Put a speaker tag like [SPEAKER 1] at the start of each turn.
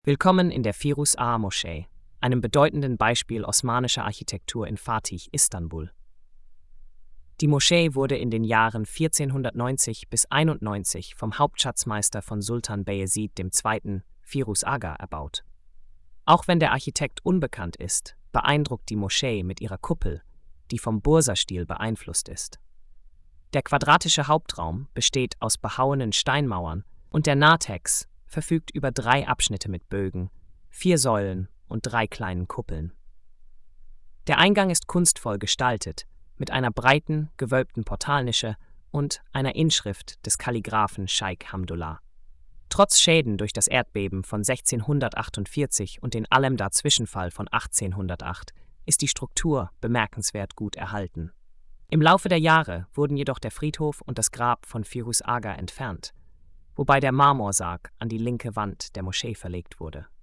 [SPEAKER 1] Willkommen in der Firuz Ağa Moschee, einem bedeutenden Beispiel osmanischer Architektur in Fatih, Istanbul. Die Moschee wurde in den Jahren 1490 bis 91 vom Hauptschatzmeister von Sultan Bayezid II. Firuz Aga erbaut. Auch wenn der Architekt unbekannt ist, beeindruckt die Moschee mit ihrer Kuppel, die vom Bursa-Stil beeinflusst ist. Der quadratische Hauptraum besteht aus behauenen Steinmauern und der Narthex verfügt über 3 Abschnitte mit Bögen, 4 Säulen und 3 kleinen Kuppeln. Der Eingang ist kunstvoll gestaltet, mit einer breiten, gewölbten Portalnische und einer Inschrift des Kalligraphen Scheik Hamdullah. Trotz Schäden durch das Erdbeben von 1648 und den Alemdar-Zwischenfall von 1808 ist die Struktur bemerkenswert gut erhalten. Im Laufe der Jahre wurden jedoch der Friedhof und das Grab von Firuz Aga entfernt, wobei der Marmorsarg an die linke Wand der Moschee verlegt wurde.